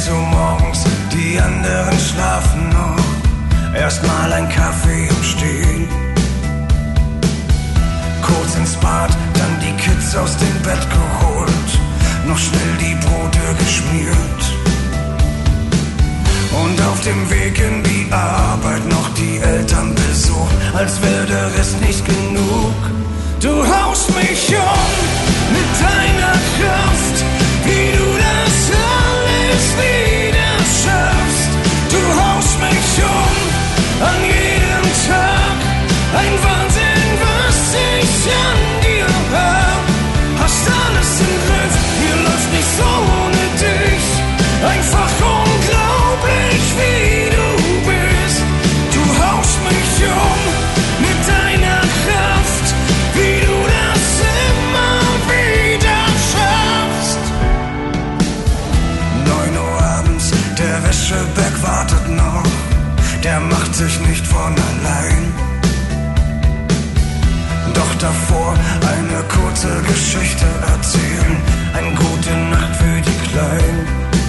6 Uhr morgens, die anderen schlafen noch. Erstmal ein Kaffee im Stehen. Kurz ins Bad, dann die Kids aus dem Bett geholt. Noch schnell die Brote geschmiert. Und auf dem Weg in die Arbeit noch die Eltern besucht, als wäre der Rest nicht genug. Du haust mich um mit deiner Kraft, wie du das alles wieder schaffst. Du haust mich um an jedem Tag, ein Wahnsinn, was ich an dir hab. Hast alles im Griff, hier läuft nicht so ohne dich. Einfach unglaublich, wie du bist. Du haust mich um mit deiner Kraft, wie du das immer wieder schaffst. 9 Uhr abends, der Wäscheberg wartet noch. Der macht sich nicht von allein. Doch davor eine kurze Geschichte erzählen. Eine gute Nacht für die Kleinen.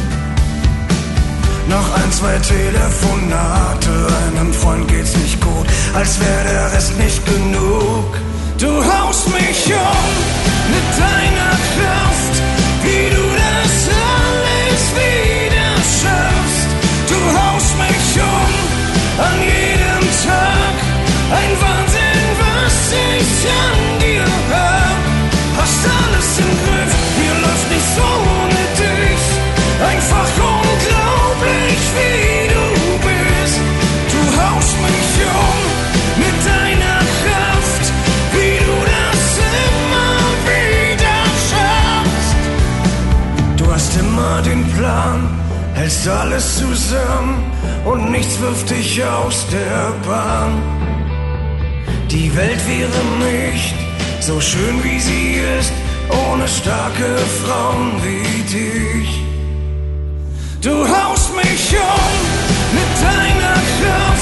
Noch 1, 2 Telefonate, einem Freund geht's nicht gut, als wäre der Rest nicht genug. Du haust mich um mit deiner Kraft, wie du das alles wieder schaffst. Du haust mich um an jedem Tag, ein Wahnsinn, was ich an dir hab. Hast alles im Griff, hier läuft nicht so ohne dich. Einfach unglaublich, wie du bist. Du haust mich um mit deiner Kraft, wie du das immer wieder schaffst. Du hast immer den Plan, hältst alles zusammen und nichts wirft dich aus der Bahn. Die Welt wäre nicht so schön, wie sie ist, ohne starke Frauen wie dich. Du haust mich um mit deiner Kraft.